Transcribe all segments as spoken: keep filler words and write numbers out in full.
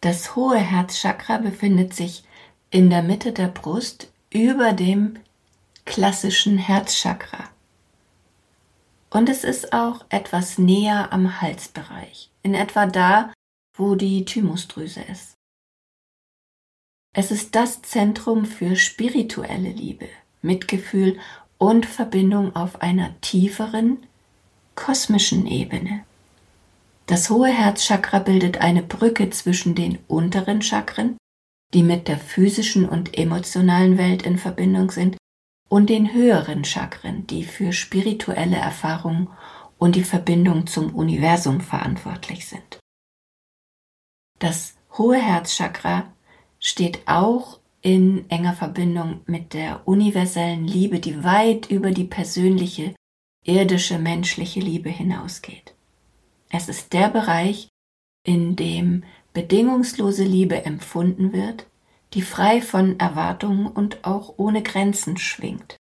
Das hohe Herzchakra befindet sich in der Mitte der Brust über dem klassischen Herzchakra. Und es ist auch etwas näher am Halsbereich, in etwa da, wo die Thymusdrüse ist. Es ist das Zentrum für spirituelle Liebe, Mitgefühl und Verbindung auf einer tieferen, kosmischen Ebene. Das hohe Herzchakra bildet eine Brücke zwischen den unteren Chakren, die mit der physischen und emotionalen Welt in Verbindung sind, und den höheren Chakren, die für spirituelle Erfahrungen und die Verbindung zum Universum verantwortlich sind. Das hohe Herzchakra steht auch in enger Verbindung mit der universellen Liebe, die weit über die persönliche, irdische, menschliche Liebe hinausgeht. Es ist der Bereich, in dem bedingungslose Liebe empfunden wird, die frei von Erwartungen und auch ohne Grenzen schwingt.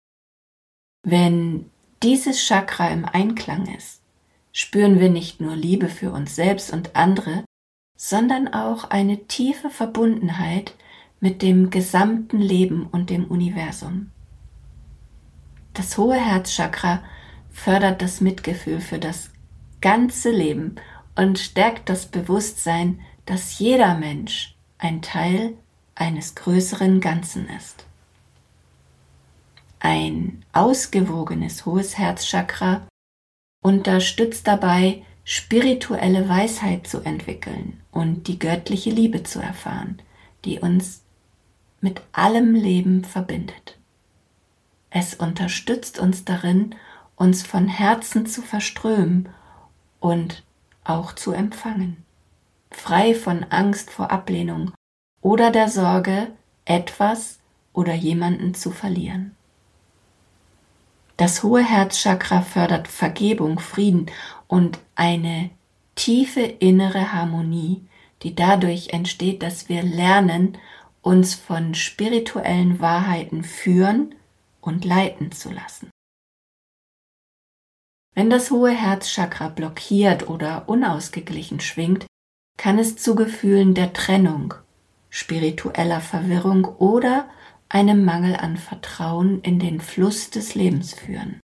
Wenn dieses Chakra im Einklang ist, spüren wir nicht nur Liebe für uns selbst und andere, sondern auch eine tiefe Verbundenheit mit dem gesamten Leben und dem Universum. Das hohe Herzchakra fördert das Mitgefühl für das ganze Leben und stärkt das Bewusstsein, dass jeder Mensch ein Teil eines größeren Ganzen ist. Ein ausgewogenes hohes Herzchakra unterstützt dabei, spirituelle Weisheit zu entwickeln und die göttliche Liebe zu erfahren, die uns mit allem Leben verbindet. Es unterstützt uns darin, uns von Herzen zu verströmen und auch zu empfangen, frei von Angst vor Ablehnung oder der Sorge, etwas oder jemanden zu verlieren. Das hohe Herzchakra fördert Vergebung, Frieden und eine tiefe innere Harmonie, die dadurch entsteht, dass wir lernen, uns von spirituellen Wahrheiten führen und leiten zu lassen. Wenn das hohe Herzchakra blockiert oder unausgeglichen schwingt, kann es zu Gefühlen der Trennung, spiritueller Verwirrung oder einem Mangel an Vertrauen in den Fluss des Lebens führen.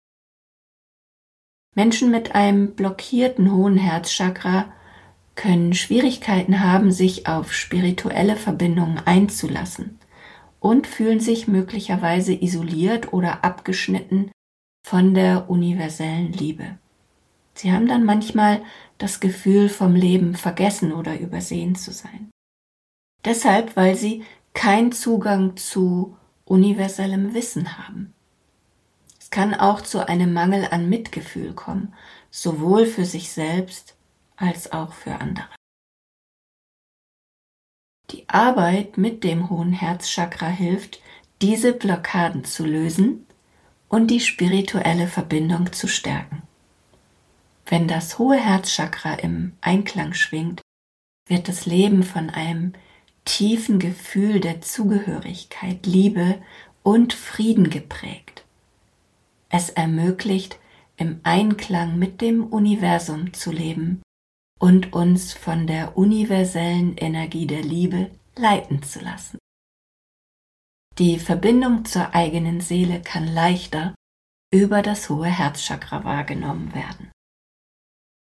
Menschen mit einem blockierten hohen Herzchakra können Schwierigkeiten haben, sich auf spirituelle Verbindungen einzulassen und fühlen sich möglicherweise isoliert oder abgeschnitten von der universellen Liebe. Sie haben dann manchmal das Gefühl, vom Leben vergessen oder übersehen zu sein. Deshalb, weil sie keinen Zugang zu universellem Wissen haben. Es kann auch zu einem Mangel an Mitgefühl kommen, sowohl für sich selbst als auch für andere. Die Arbeit mit dem hohen Herzchakra hilft, diese Blockaden zu lösen und die spirituelle Verbindung zu stärken. Wenn das hohe Herzchakra im Einklang schwingt, wird das Leben von einem tiefen Gefühl der Zugehörigkeit, Liebe und Frieden geprägt. Es ermöglicht, im Einklang mit dem Universum zu leben und uns von der universellen Energie der Liebe leiten zu lassen. Die Verbindung zur eigenen Seele kann leichter über das hohe Herzchakra wahrgenommen werden.